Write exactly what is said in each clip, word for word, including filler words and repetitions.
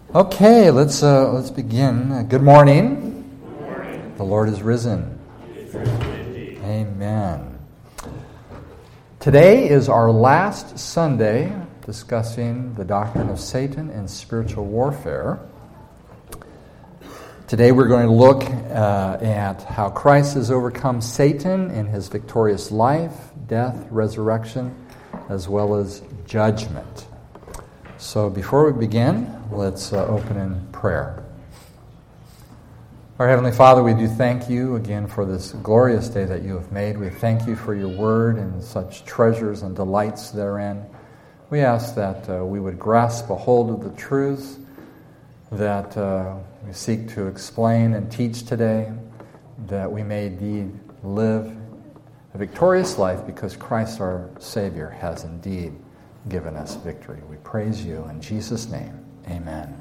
Okay, let's uh, let's begin. Uh, good morning. Good morning. The Lord is risen. It's risen indeed. Amen. Today is our last Sunday discussing the doctrine of Satan and spiritual warfare. Today we're going to look uh, at how Christ has overcome Satan in his victorious life, death, resurrection, as well as judgment. So before we begin, let's uh, open in prayer. Our Heavenly Father, we do thank you again for this glorious day that you have made. We thank you for your word and such treasures and delights therein. We ask that uh, we would grasp a hold of the truths that uh, we seek to explain and teach today, that we may indeed live a victorious life because Christ our Savior has indeed given us victory. We praise you in Jesus' name. Amen.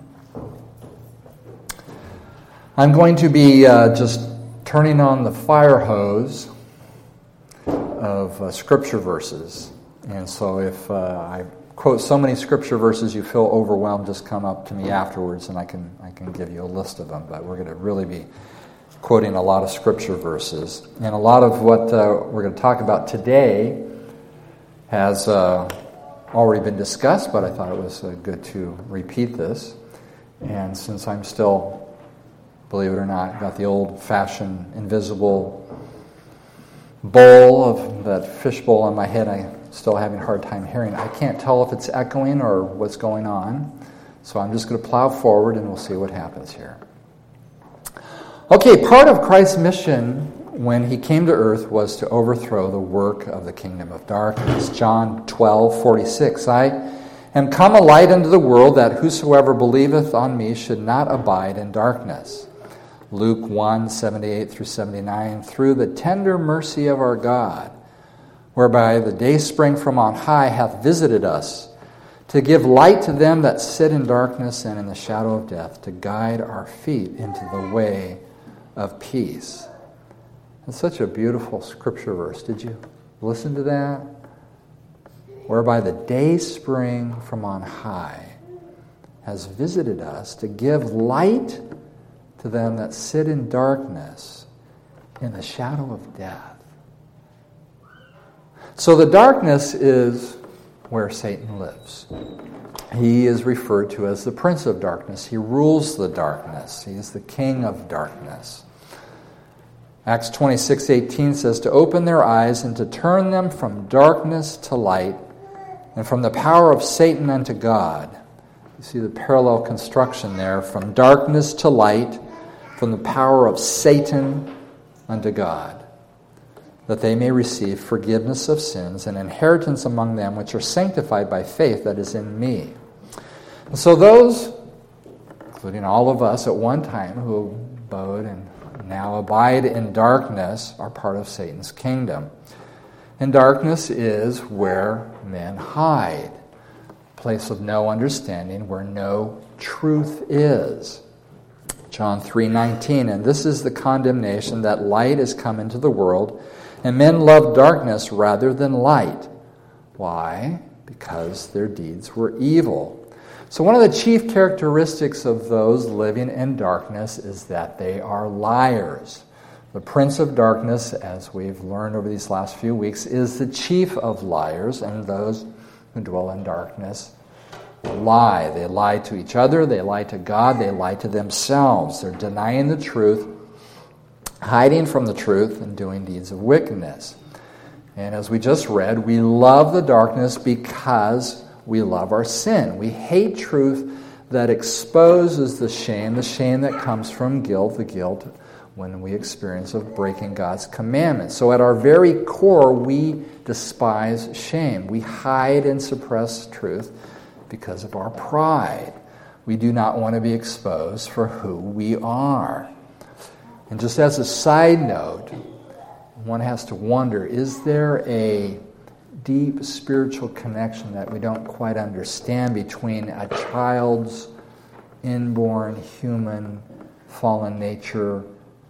I'm going to be uh, just turning on the fire hose of uh, scripture verses. And so if uh, I quote so many scripture verses you feel overwhelmed, just come up to me afterwards and I can I can give you a list of them. But we're going to really be quoting a lot of scripture verses. And a lot of what uh, we're going to talk about today has Uh, already been discussed, but I thought it was uh, good to repeat this. And since I'm still, believe it or not, got the old-fashioned invisible bowl of that fishbowl on my head, I'm still having a hard time hearing. I can't tell if it's echoing or what's going on. So I'm just going to plow forward and we'll see what happens here. Okay, part of Christ's mission when he came to earth was to overthrow the work of the kingdom of darkness. John twelve forty-six, I am come a light into the world, that whosoever believeth on me should not abide in darkness. Luke one seventy-eight through seventy-nine, through the tender mercy of our God, whereby the dayspring from on high hath visited us, to give light to them that sit in darkness and in the shadow of death, to guide our feet into the way of peace. It's such a beautiful scripture verse. Did you listen to that? Whereby the dayspring from on high has visited us to give light to them that sit in darkness in the shadow of death. So the darkness is where Satan lives. He is referred to as the Prince of Darkness. He rules the darkness. He is the King of darkness. Acts twenty-six eighteen says, to open their eyes and to turn them from darkness to light and from the power of Satan unto God. You see the parallel construction there, from darkness to light, from the power of Satan unto God, that they may receive forgiveness of sins and inheritance among them which are sanctified by faith that is in me. And so those, including all of us at one time who bowed and now abide in darkness, are part of Satan's kingdom. And darkness is where men hide, a place of no understanding, where no truth is. John three nineteen, and this is the condemnation, that light is come into the world, and men love darkness rather than light. Why? Because their deeds were evil. So one of the chief characteristics of those living in darkness is that they are liars. The Prince of Darkness, as we've learned over these last few weeks, is the chief of liars, and those who dwell in darkness lie. They lie to each other, they lie to God, they lie to themselves. They're denying the truth, hiding from the truth, and doing deeds of wickedness. And as we just read, we love the darkness because we love our sin. We hate truth that exposes the shame, the shame that comes from guilt, the guilt when we experience of breaking God's commandments. So at our very core, we despise shame. We hide and suppress truth because of our pride. We do not want to be exposed for who we are. And just as a side note, one has to wonder, is there a deep spiritual connection that we don't quite understand between a child's inborn human fallen nature,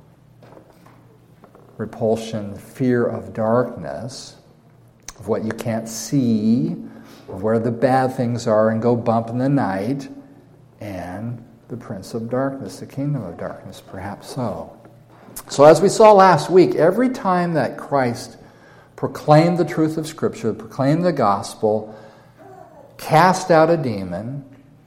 repulsion, fear of darkness, of what you can't see, of where the bad things are and go bump in the night, and the prince of darkness, the kingdom of darkness, perhaps so. So as we saw last week, every time that Christ proclaimed the truth of Scripture, proclaimed the gospel, cast out a demon,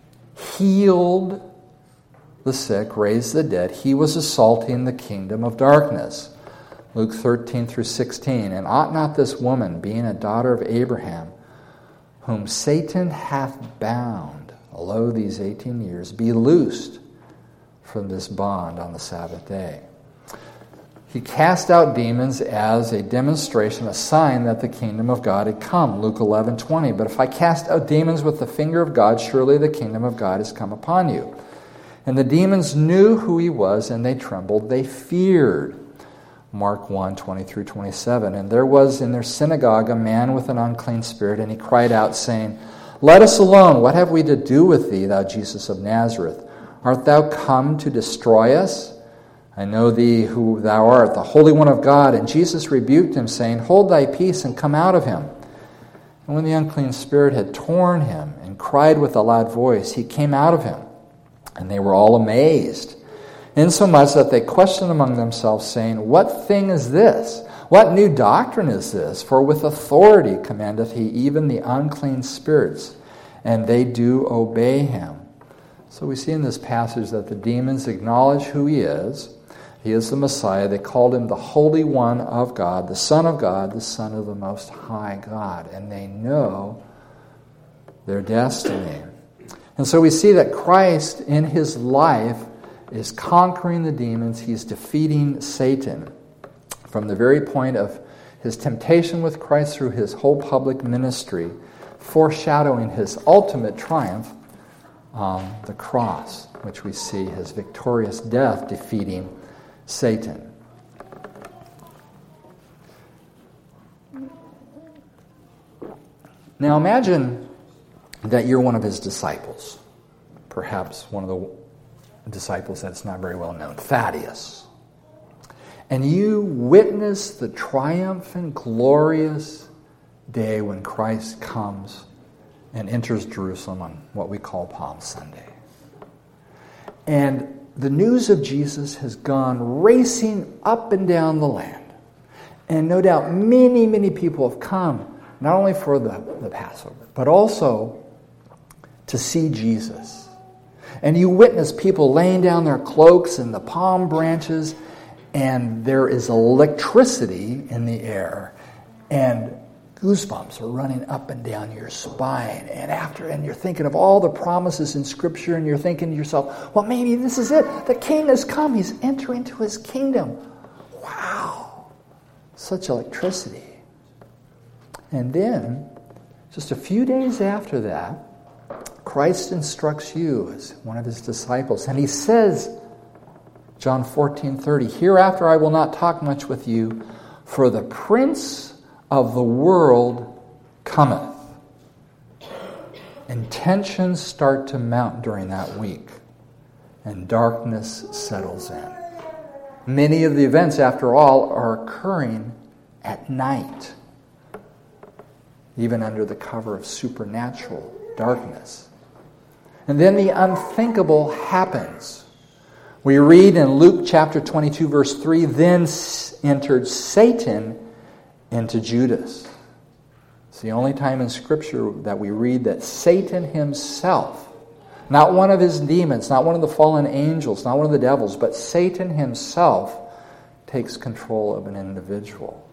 healed the sick, raised the dead, he was assaulting the kingdom of darkness. Luke thirteen through sixteen, and ought not this woman, being a daughter of Abraham, whom Satan hath bound, lo, these eighteen years, be loosed from this bond on the Sabbath day? He cast out demons as a demonstration, a sign that the kingdom of God had come. Luke eleven twenty. But if I cast out demons with the finger of God, surely the kingdom of God has come upon you. And the demons knew who he was, and they trembled. They feared. Mark one twenty through twenty-seven. And there was in their synagogue a man with an unclean spirit, and he cried out, saying, Let us alone. What have we to do with thee, thou Jesus of Nazareth? Art thou come to destroy us? I know thee who thou art, the Holy One of God. And Jesus rebuked him, saying, Hold thy peace and come out of him. And when the unclean spirit had torn him and cried with a loud voice, he came out of him. And they were all amazed, insomuch that they questioned among themselves, saying, What thing is this? What new doctrine is this? For with authority commandeth he even the unclean spirits, and they do obey him. So we see in this passage that the demons acknowledge who he is. He is the Messiah. They called him the Holy One of God, the Son of God, the Son of the Most High God. And they know their destiny. And so we see that Christ in his life is conquering the demons. He's defeating Satan. From the very point of his temptation with Christ through his whole public ministry, foreshadowing his ultimate triumph on the cross, which we see his victorious death defeating Satan. Now imagine that you're one of his disciples, perhaps one of the disciples that's not very well known, Thaddeus. And you witness the triumphant, glorious day when Christ comes and enters Jerusalem on what we call Palm Sunday. And the news of Jesus has gone racing up and down the land. And no doubt many, many people have come, not only for the, the Passover, but also to see Jesus. And you witness people laying down their cloaks in the palm branches, and there is electricity in the air, and goosebumps are running up and down your spine. And after, and you're thinking of all the promises in Scripture, and you're thinking to yourself, well, maybe this is it. The King has come. He's entering into his kingdom. Wow. Such electricity. And then, just a few days after that, Christ instructs you as one of his disciples. And he says, John fourteen thirty, Hereafter I will not talk much with you, for the prince of the world cometh. And tensions start to mount during that week, and darkness settles in. Many of the events, after all, are occurring at night, even under the cover of supernatural darkness. And then the unthinkable happens. We read in Luke chapter twenty-two, verse three, Then entered Satan into Judas. It's the only time in Scripture that we read that Satan himself, not one of his demons, not one of the fallen angels, not one of the devils, but Satan himself takes control of an individual.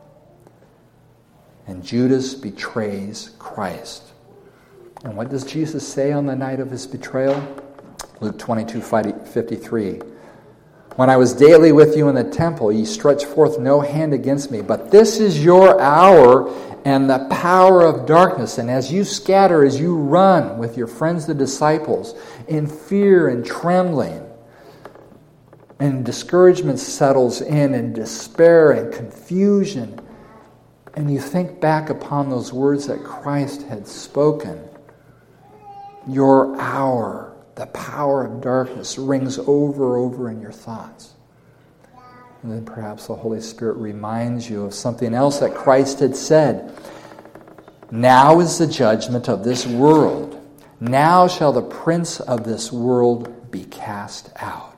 And Judas betrays Christ. And what does Jesus say on the night of his betrayal? Luke twenty-two fifty-three. When I was daily with you in the temple, ye stretched forth no hand against me. But this is your hour and the power of darkness. And as you scatter, as you run with your friends the disciples, in fear and trembling, and discouragement settles in, and despair and confusion, and you think back upon those words that Christ had spoken, your hour, the power of darkness, rings over over in your thoughts. And then perhaps the Holy Spirit reminds you of something else that Christ had said. Now is the judgment of this world. Now shall the prince of this world be cast out.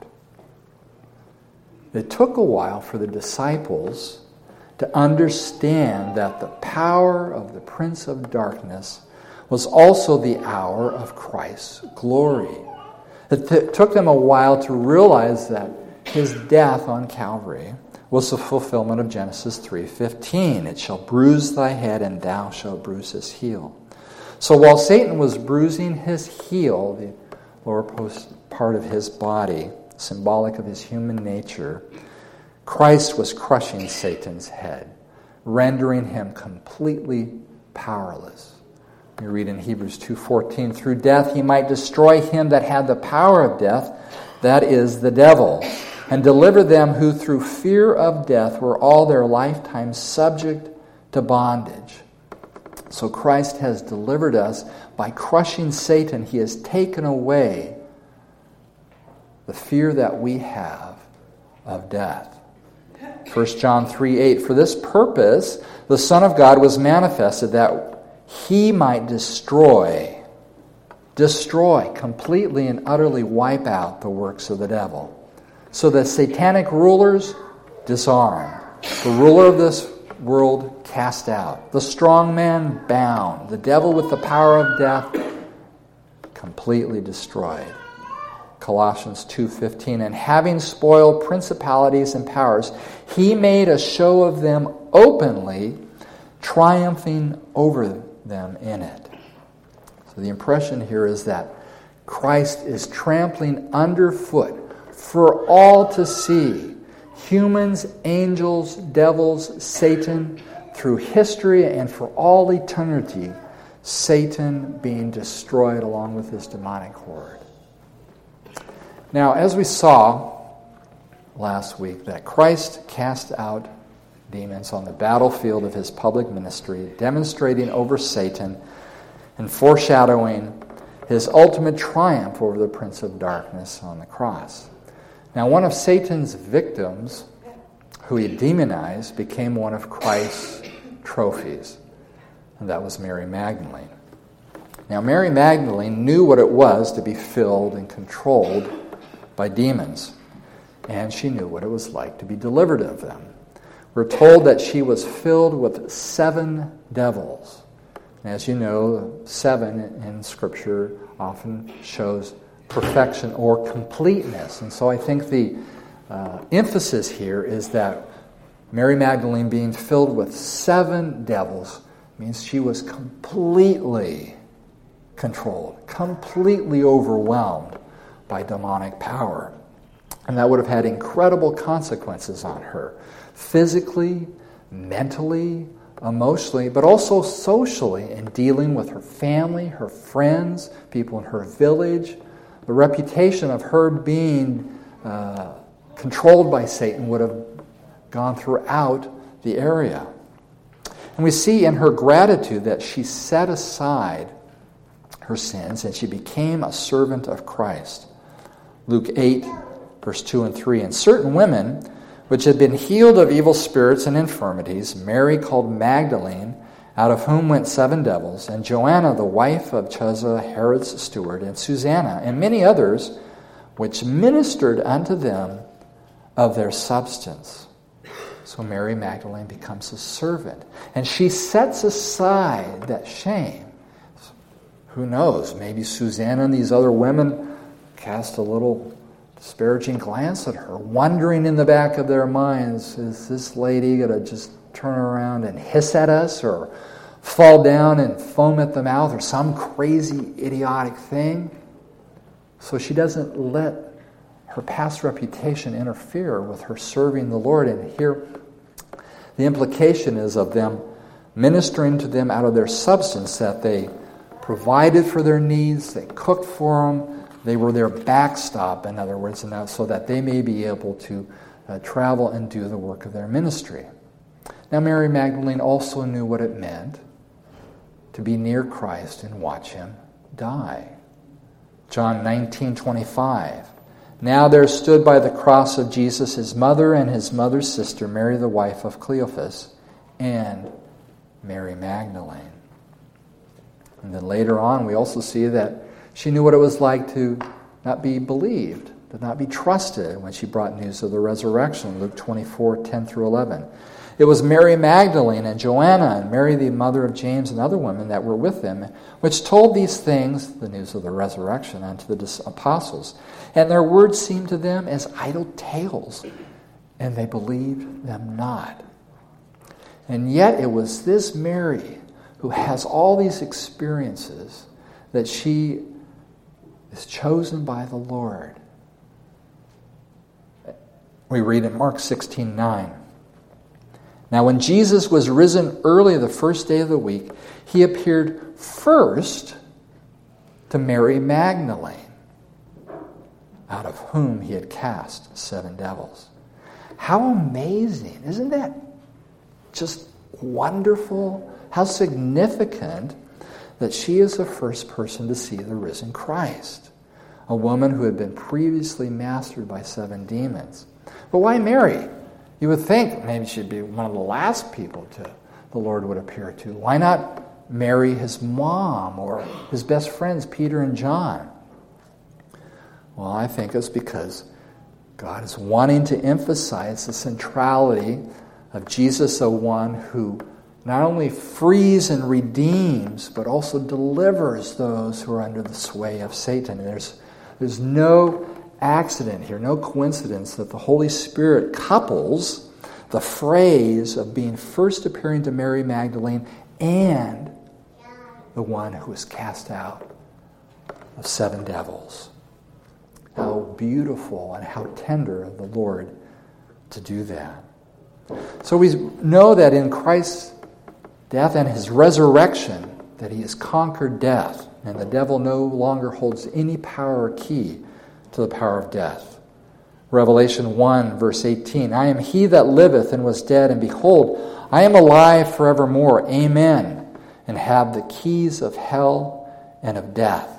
It took a while for the disciples to understand that the power of the prince of darkness was also the hour of Christ's glory. It t- took them a while to realize that his death on Calvary was the fulfillment of Genesis three fifteen. It shall bruise thy head, and thou shalt bruise his heel. So while Satan was bruising his heel, the lower post part of his body, symbolic of his human nature, Christ was crushing Satan's head, rendering him completely powerless. We read in Hebrews two fourteen, through death he might destroy him that had the power of death, that is, the devil, and deliver them who through fear of death were all their lifetime subject to bondage. So Christ has delivered us by crushing Satan. He has taken away the fear that we have of death. First John three eight, for this purpose the Son of God was manifested, that he might destroy, destroy, completely and utterly wipe out the works of the devil. So the satanic rulers disarmed, the ruler of this world cast out, the strong man bound, the devil with the power of death completely destroyed. Colossians two fifteen, and having spoiled principalities and powers, he made a show of them openly, triumphing over them in it. So the impression here is that Christ is trampling underfoot for all to see, humans, angels, devils, Satan, through history and for all eternity, Satan being destroyed along with his demonic horde. Now, as we saw last week, that Christ cast out demons on the battlefield of his public ministry, demonstrating over Satan and foreshadowing his ultimate triumph over the prince of darkness on the cross. Now, one of Satan's victims, who he demonized, became one of Christ's trophies, and that was Mary Magdalene. Now, Mary Magdalene knew what it was to be filled and controlled by demons, and she knew what it was like to be delivered of them. We're told that she was filled with seven devils. And as you know, seven in Scripture often shows perfection or completeness. And so I think the uh, emphasis here is that Mary Magdalene being filled with seven devils means she was completely controlled, completely overwhelmed by demonic power. And that would have had incredible consequences on her, physically, mentally, emotionally, but also socially, in dealing with her family, her friends, people in her village. The reputation of her being uh, controlled by Satan would have gone throughout the area. And we see in her gratitude that she set aside her sins and she became a servant of Christ. Luke eight, verse two and three, and certain women which had been healed of evil spirits and infirmities, Mary called Magdalene, out of whom went seven devils, and Joanna, the wife of Chuza, Herod's steward, and Susanna, and many others, which ministered unto them of their substance. So Mary Magdalene becomes a servant, and she sets aside that shame. Who knows, maybe Susanna and these other women cast a little disparaging glance at her, wondering in the back of their minds, is this lady going to just turn around and hiss at us or fall down and foam at the mouth or some crazy, idiotic thing? So she doesn't let her past reputation interfere with her serving the Lord. And here the implication is of them ministering to them out of their substance, that they provided for their needs, they cooked for them, they were their backstop, in other words, and that, so that they may be able to uh, travel and do the work of their ministry. Now, Mary Magdalene also knew what it meant to be near Christ and watch him die. John nineteen twenty-five. Now there stood by the cross of Jesus his mother and his mother's sister, Mary the wife of Cleophas, and Mary Magdalene. And then later on, we also see that She knew what it was like to not be believed, to not be trusted when she brought news of the resurrection, Luke twenty-four, ten through eleven. It was Mary Magdalene and Joanna and Mary, the mother of James, and other women that were with them, which told these things, the news of the resurrection, unto the apostles. And their words seemed to them as idle tales, and they believed them not. And yet it was this Mary who has all these experiences that she is chosen by the Lord. We read in Mark sixteen nine. Now when Jesus was risen early the first day of the week, he appeared first to Mary Magdalene, out of whom he had cast seven devils. How amazing. Isn't that just wonderful? How significant that she is the first person to see the risen Christ, a woman who had been previously mastered by seven demons. But why Mary? You would think maybe she'd be one of the last people to the Lord would appear to. Why not Mary, his mom, or his best friends, Peter and John? Well, I think it's because God is wanting to emphasize the centrality of Jesus, the one who not only frees and redeems, but also delivers those who are under the sway of Satan. And there's, there's no accident here, no coincidence that the Holy Spirit couples the phrase of being first appearing to Mary Magdalene and the one who was cast out of seven devils. How beautiful and how tender of the Lord to do that. So we know that in Christ's death and his resurrection, that he has conquered death, and the devil no longer holds any power or key to the power of death. Revelation one, verse eighteen, I am he that liveth and was dead, and behold, I am alive forevermore. Amen. And have the keys of hell and of death.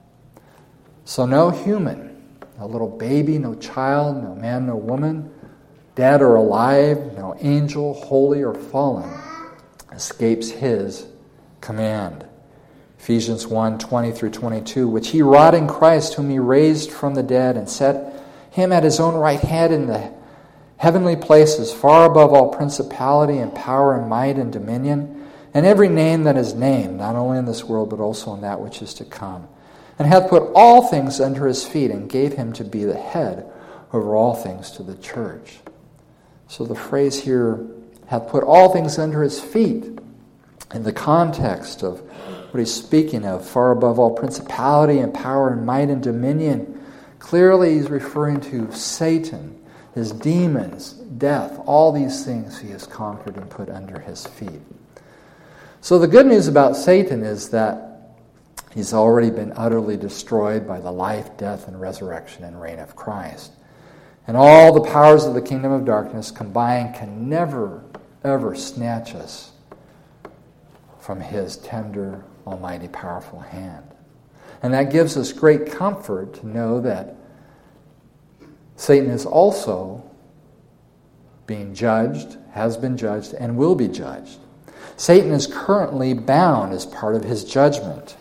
So no human, no little baby, no child, no man, no woman, dead or alive, no angel, holy or fallen, escapes his command. Ephesians one, twenty through twenty-two, which he wrought in Christ, whom he raised from the dead, and set him at his own right hand in the heavenly places, far above all principality and power and might and dominion, and every name that is named, not only in this world, but also in that which is to come, and hath put all things under his feet, and gave him to be the head over all things to the church. So the phrase here, hath put all things under his feet, in the context of what he's speaking of, far above all principality and power and might and dominion, clearly he's referring to Satan, his demons, death, all these things he has conquered and put under his feet. So the good news about Satan is that he's already been utterly destroyed by the life, death, and resurrection and reign of Christ. And all the powers of the kingdom of darkness combined can never, ever snatch us from his tender, almighty, powerful hand. And that gives us great comfort to know that Satan is also being judged, has been judged, and will be judged. Satan is currently bound as part of his judgment.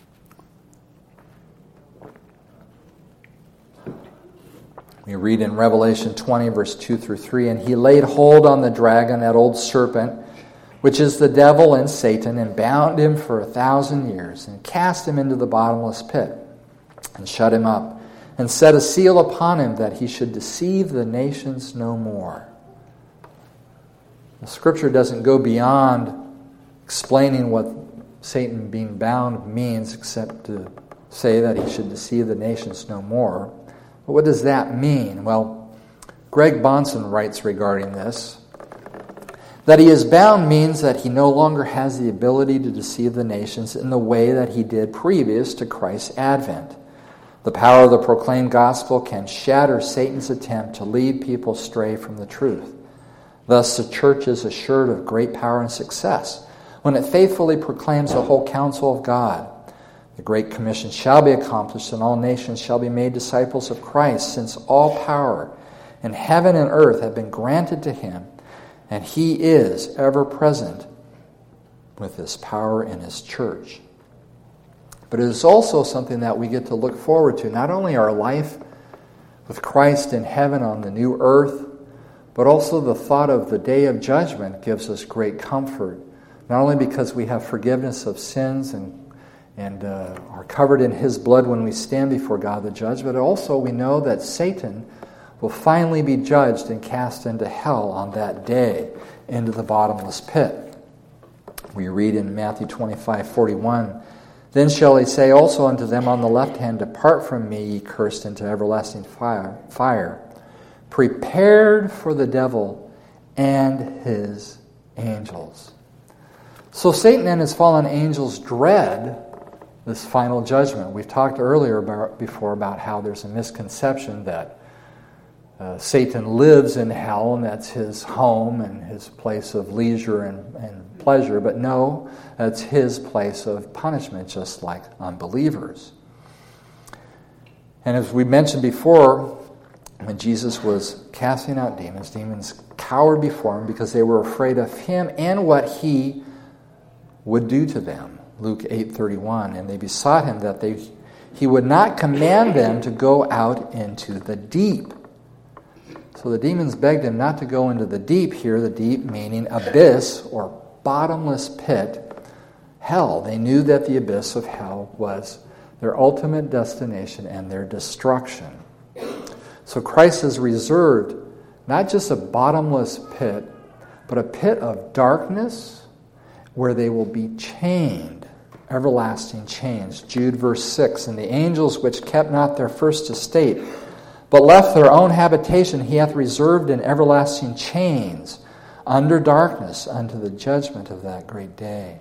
We read in Revelation twenty, verse two through three, and he laid hold on the dragon, that old serpent, which is the devil and Satan, and bound him for a thousand years, and cast him into the bottomless pit, and shut him up, and set a seal upon him, that he should deceive the nations no more. The Scripture doesn't go beyond explaining what Satan being bound means, except to say that he should deceive the nations no more. But what does that mean? Well, Greg Bonson writes regarding this, that he is bound means that he no longer has the ability to deceive the nations in the way that he did previous to Christ's advent. The power of the proclaimed gospel can shatter Satan's attempt to lead people astray from the truth. Thus, the church is assured of great power and success when it faithfully proclaims the whole counsel of God. The Great Commission shall be accomplished, and all nations shall be made disciples of Christ, since all power in heaven and earth have been granted to him, and he is ever present with his power in his church. But it is also something that we get to look forward to. Not only our life with Christ in heaven on the new earth, but also the thought of the day of judgment gives us great comfort. Not only because we have forgiveness of sins and, and uh, are covered in His blood when we stand before God the judge, but also we know that Satan will finally be judged and cast into hell on that day, into the bottomless pit. We read in Matthew twenty-five forty-one, "Then shall he say also unto them on the left hand, Depart from me, ye cursed, into everlasting fire, fire, prepared for the devil and his angels." So Satan and his fallen angels dread this final judgment. We've talked earlier about, before about how there's a misconception that uh, Satan lives in hell and that's his home and his place of leisure and, and pleasure. But no, that's his place of punishment, just like unbelievers. And as we mentioned before, when Jesus was casting out demons, demons cowered before him because they were afraid of him and what he would do to them. Luke eight thirty-one, "And they besought him that they he would not command them to go out into the deep." So the demons begged him not to go into the deep here, the deep meaning abyss or bottomless pit, hell. They knew that the abyss of hell was their ultimate destination and their destruction. So Christ has reserved not just a bottomless pit, but a pit of darkness where they will be chained, everlasting chains. Jude verse six, "And the angels which kept not their first estate, but left their own habitation, he hath reserved in everlasting chains under darkness unto the judgment of that great day."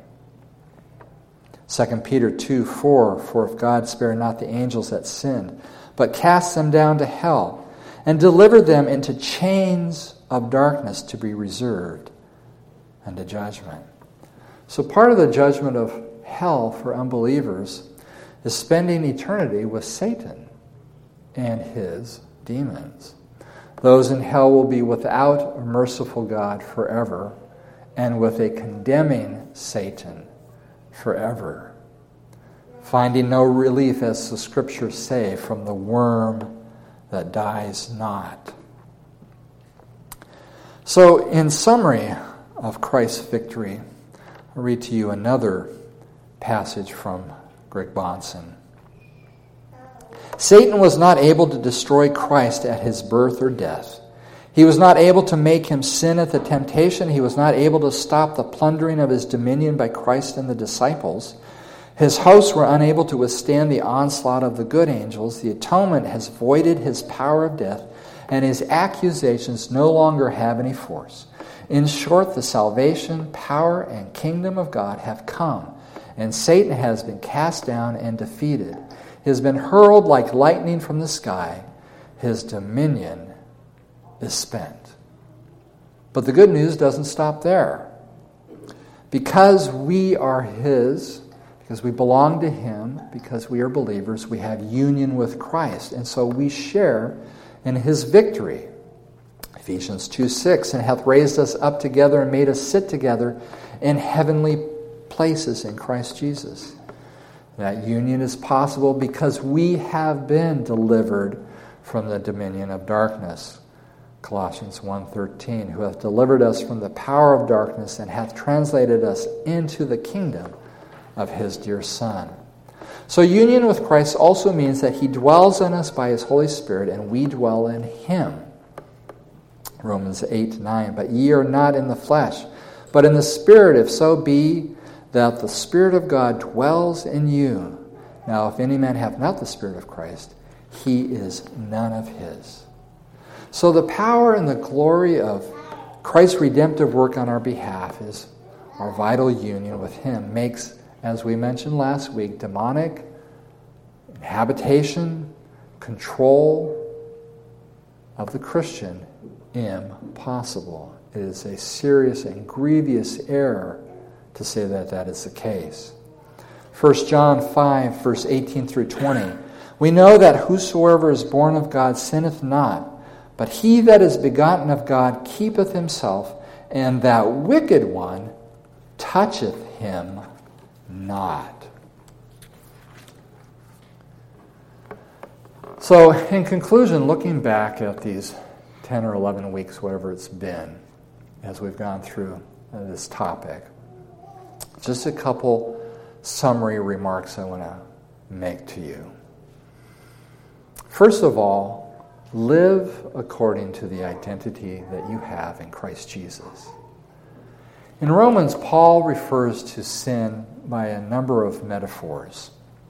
Second Peter two four, "For if God spare not the angels that sinned, but cast them down to hell, and delivered them into chains of darkness to be reserved unto judgment." So part of the judgment of hell for unbelievers is spending eternity with Satan and his demons. Those in hell will be without a merciful God forever and with a condemning Satan forever, finding no relief, as the Scriptures say, from the worm that dies not. So, in summary of Christ's victory, I'll read to you another passage from Greg Bahnsen. "Satan was not able to destroy Christ at his birth or death. He was not able to make him sin at the temptation. He was not able to stop the plundering of his dominion by Christ and the disciples. His hosts were unable to withstand the onslaught of the good angels. The atonement has voided his power of death, and his accusations no longer have any force. In short, the salvation, power, and kingdom of God have come, and Satan has been cast down and defeated. He has been hurled like lightning from the sky. His dominion is spent." But the good news doesn't stop there. Because we are his, because we belong to him, because we are believers, we have union with Christ, and so we share in his victory. Ephesians two six, "And hath raised us up together and made us sit together in heavenly places in Christ Jesus." That union is possible because we have been delivered from the dominion of darkness. Colossians one thirteen, "Who hath delivered us from the power of darkness and hath translated us into the kingdom of his dear Son." So union with Christ also means that he dwells in us by his Holy Spirit and we dwell in him. Romans eight nine, "But ye are not in the flesh, but in the Spirit, if so be that the Spirit of God dwells in you. Now if any man have not the Spirit of Christ, he is none of his." So the power and the glory of Christ's redemptive work on our behalf is our vital union with him, makes, as we mentioned last week, demonic habitation, control of the Christian impossible. It is a serious and grievous error to say that that is the case. First John five, verse eighteen through twenty. "We know that whosoever is born of God sinneth not, but he that is begotten of God keepeth himself, and that wicked one toucheth him not." So, in conclusion, looking back at these ten or eleven weeks, whatever it's been, as we've gone through this topic, just a couple summary remarks I want to make to you. First of all, live according to the identity that you have in Christ Jesus. In Romans, Paul refers to sin by a number of metaphors.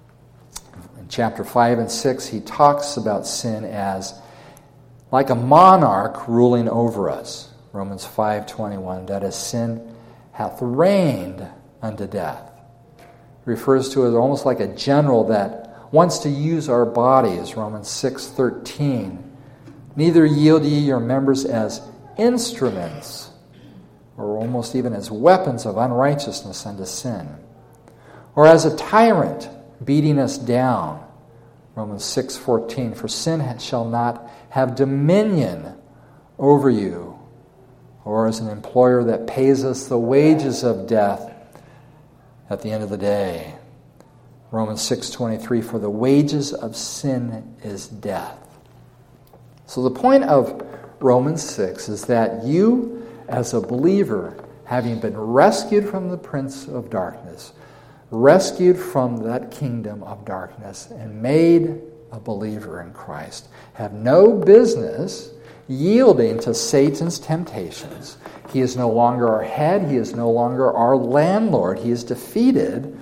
In chapter five and six, he talks about sin as like a monarch ruling over us. Romans five twenty-one, that is, sin hath reigned unto death. Refers to it almost like a general that wants to use our bodies. Romans six thirteen, neither yield ye your members as instruments, or almost even as weapons of unrighteousness unto sin, or as a tyrant beating us down. Romans six fourteen, for sin shall not have dominion over you, or as an employer that pays us the wages of death at the end of the day. Romans six twenty-three, for the wages of sin is death. So the point of Romans six is that you, as a believer, having been rescued from the prince of darkness, rescued from that kingdom of darkness, and made a believer in Christ, have no business yielding to Satan's temptations. He is no longer our head. He is no longer our landlord. He is defeated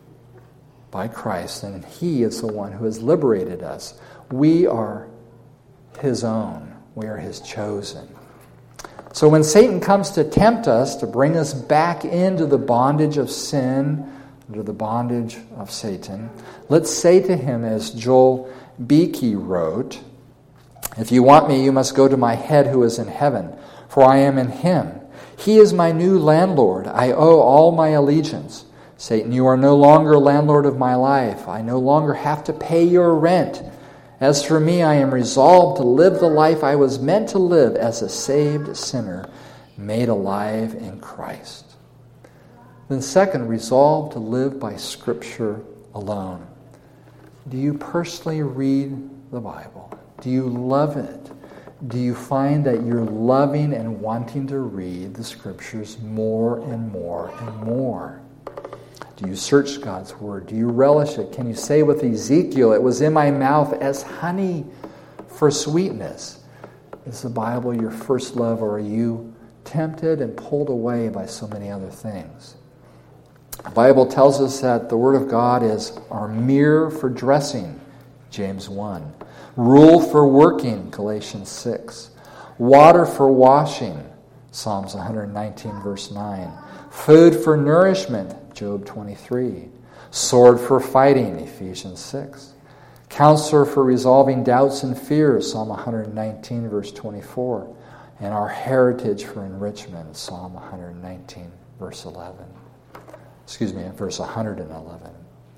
by Christ, and He is the one who has liberated us. We are His own. We are His chosen. So when Satan comes to tempt us, to bring us back into the bondage of sin, under the bondage of Satan, let's say to him, as Joel Beeke wrote, if you want me, you must go to my head who is in heaven, for I am in him. He is my new landlord. I owe all my allegiance. Satan, you are no longer landlord of my life. I no longer have to pay your rent. As for me, I am resolved to live the life I was meant to live as a saved sinner, made alive in Christ. Then second, resolve to live by Scripture alone. Do you personally read the Bible? Do you love it? Do you find that you're loving and wanting to read the Scriptures more and more and more? Do you search God's Word? Do you relish it? Can you say with Ezekiel, it was in my mouth as honey for sweetness? Is the Bible your first love, or are you tempted and pulled away by so many other things? The Bible tells us that the Word of God is our mirror for dressing, James one. Rule for working, Galatians six. Water for washing, Psalms one nineteen, verse nine. Food for nourishment, Job twenty-three. Sword for fighting, Ephesians six. Counselor for resolving doubts and fears, Psalm one nineteen, verse twenty-four. And our heritage for enrichment, Psalm one nineteen, verse eleven. Excuse me, verse one eleven.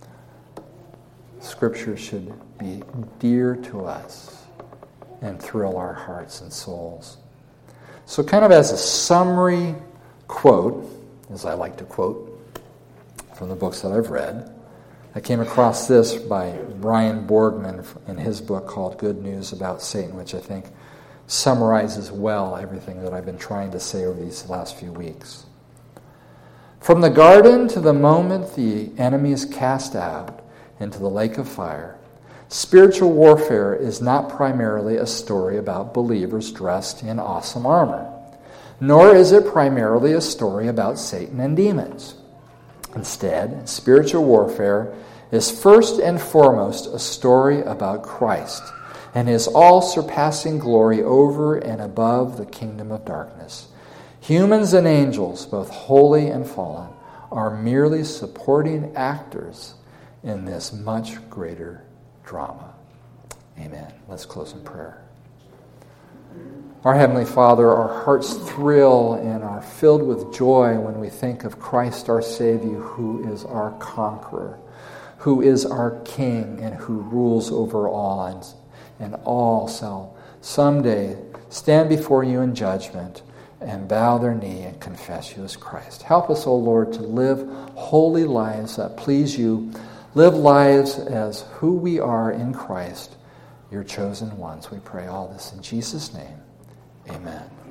Scripture should be dear to us and thrill our hearts and souls. So kind of as a summary quote, as I like to quote from the books that I've read, I came across this by Brian Borgman in his book called Good News About Satan, which I think summarizes well everything that I've been trying to say over these last few weeks. From the garden to the moment the enemy is cast out into the lake of fire, spiritual warfare is not primarily a story about believers dressed in awesome armor, nor is it primarily a story about Satan and demons. Instead, spiritual warfare is first and foremost a story about Christ and His all-surpassing glory over and above the kingdom of darkness. Humans and angels, both holy and fallen, are merely supporting actors in this much greater drama. Amen. Let's close in prayer. Our Heavenly Father, our hearts thrill and are filled with joy when we think of Christ our Savior, who is our conqueror, who is our King, and who rules over all, and, and all shall someday stand before you in judgment and bow their knee and confess you as Christ. Help us, O Lord, to live holy lives that please you, live lives as who we are in Christ, your chosen ones. We pray all this in Jesus' name. Amen.